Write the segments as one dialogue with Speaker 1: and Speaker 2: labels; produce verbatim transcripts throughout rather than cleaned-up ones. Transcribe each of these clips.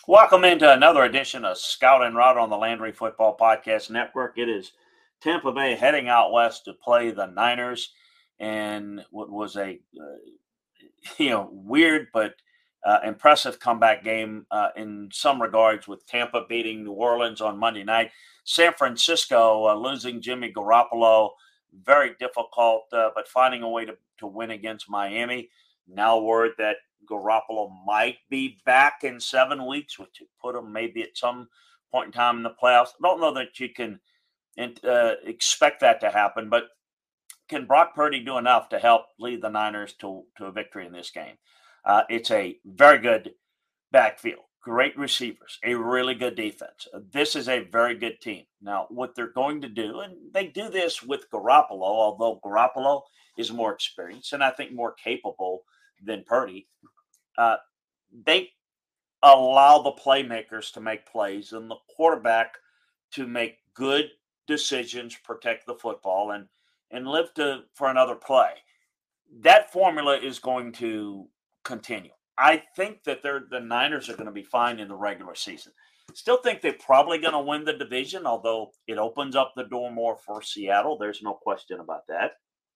Speaker 1: Welcome into another edition of Scout and Route on the Landry Football Podcast Network. It is Tampa Bay heading out west to play the Niners, and what was a uh, you know weird but uh, impressive comeback game uh, in some regards, with Tampa beating New Orleans on Monday night. San Francisco uh, losing Jimmy Garoppolo, very difficult, uh, but finding a way to, to win against Miami. Now word that Garoppolo might be back in seven weeks, which would put him maybe at some point in time in the playoffs. I don't know that you can uh, expect that to happen, but can Brock Purdy do enough to help lead the Niners to, to a victory in this game? Uh, it's a very good backfield, great receivers, a really good defense. This is a very good team. Now, what they're going to do, and they do this with Garoppolo, although Garoppolo is more experienced and I think more capable than Purdy, uh, they allow the playmakers to make plays and the quarterback to make good decisions, protect the football, and and live to for another play. That formula is going to continue. I think that they're, the Niners are going to be fine in the regular season. Still think they're probably going to win the division, although it opens up the door more for Seattle. There's no question about that.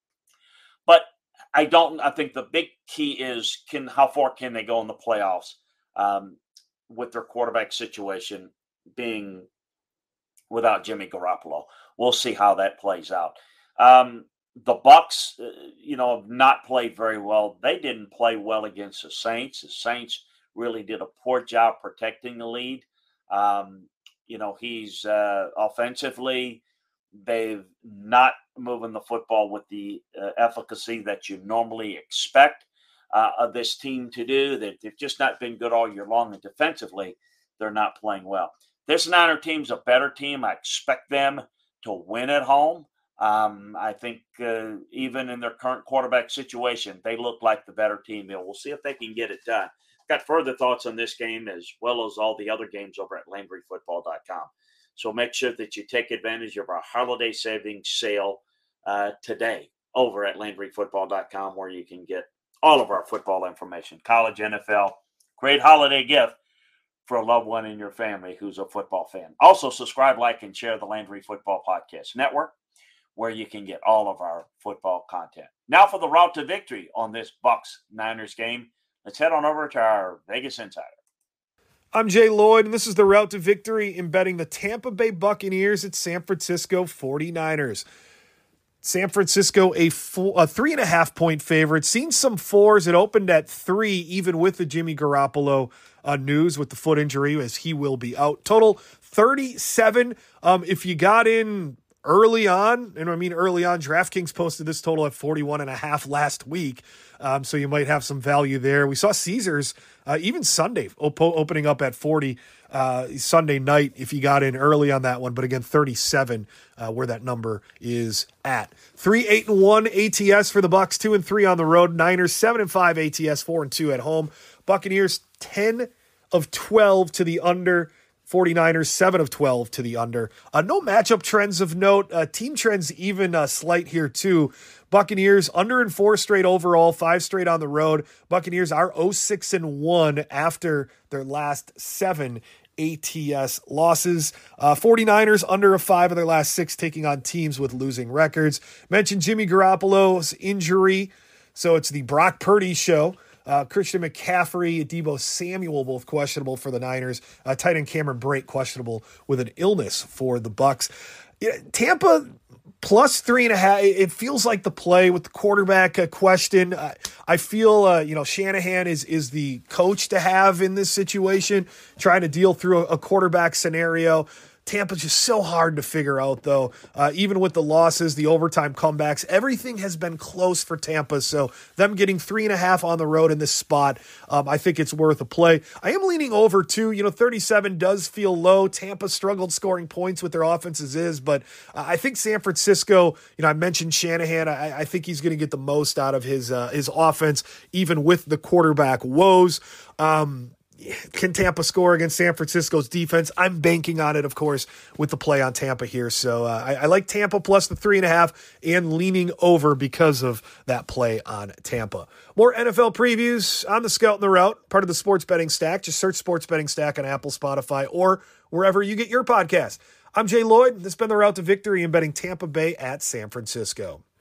Speaker 1: But I don't. I think the big key is can how far can they go in the playoffs um, with their quarterback situation being without Jimmy Garoppolo. We'll see how that plays out. Um, the Bucs, uh, you know, have not played very well. They didn't play well against the Saints. The Saints really did a poor job protecting the lead. Um, you know, he's uh, offensively. They've not moving the football with the uh, efficacy that you normally expect uh, of this team to do. They, they've just not been good all year long, and defensively, they're not playing well. This Niner team's a better team. I expect them to win at home. Um, I think uh, even in their current quarterback situation, they look like the better team. We'll see if they can get it done. Got further thoughts on this game as well as all the other games over at Landry Football dot com. So make sure that you take advantage of our holiday savings sale uh, today over at Landry Football dot com, where you can get all of our football information, college, N F L. Great holiday gift for a loved one in your family who's a football fan. Also, subscribe, like, and share the Landry Football Podcast Network, where you can get all of our football content. Now for the route to victory on this Bucs-Niners game. Let's head on over to our Vegas Insider.
Speaker 2: I'm Jay Lloyd, and this is the route to victory in betting the Tampa Bay Buccaneers at San Francisco forty-niners. San Francisco, a, full, a three and a half point favorite. Seen some fours. It opened at three, even with the Jimmy Garoppolo uh, news with the foot injury, as he will be out. Total thirty-seven. Um, if you got in early on, and I mean early on, DraftKings posted this total at forty-one and a half last week. Um, so you might have some value there. We saw Caesars uh, even Sunday op- opening up at forty uh, Sunday night if you got in early on that one. But again, thirty-seven uh, where that number is at. Three, eight, and one A T S for the Bucs. Two and three on the road. Niners seven and five A T S. Four and two at home. Buccaneers ten of twelve to the under. forty-niners, seven of twelve to the under. Uh, no matchup trends of note. Uh, team trends even uh, slight here too. Buccaneers under in four straight overall, five straight on the road. Buccaneers are oh six and one after their last seven A T S losses. Uh, forty-niners under a five of their last six, taking on teams with losing records. Mentioned Jimmy Garoppolo's injury, so it's the Brock Purdy show. Uh, Christian McCaffrey, Deebo Samuel, both questionable for the Niners. Uh, tight end Cameron Brate questionable with an illness for the Bucs. Yeah, Tampa plus three and a half. It feels like the play with the quarterback uh, question. Uh, I feel uh, you know Shanahan is is the coach to have in this situation, trying to deal through a, a quarterback scenario. Tampa's just so hard to figure out, though. Uh, even with the losses, the overtime comebacks, everything has been close for Tampa. So them getting three and a half on the road in this spot, um, I think it's worth a play. I am leaning over, too. You know, thirty-seven does feel low. Tampa struggled scoring points with their offenses is, but uh, I think San Francisco, you know, I mentioned Shanahan. I, I think he's going to get the most out of his, uh, his offense, even with the quarterback woes. Um, Can Tampa score against San Francisco's defense? I'm banking on it, of course, with the play on Tampa here. So uh, I, I like Tampa plus the three and a half and leaning over because of that play on Tampa. More N F L previews on the Scout and the Route, part of the Sports Betting Stack. Just search Sports Betting Stack on Apple, Spotify, or wherever you get your podcast. I'm Jay Lloyd. This has been the Route to Victory in betting Tampa Bay at San Francisco.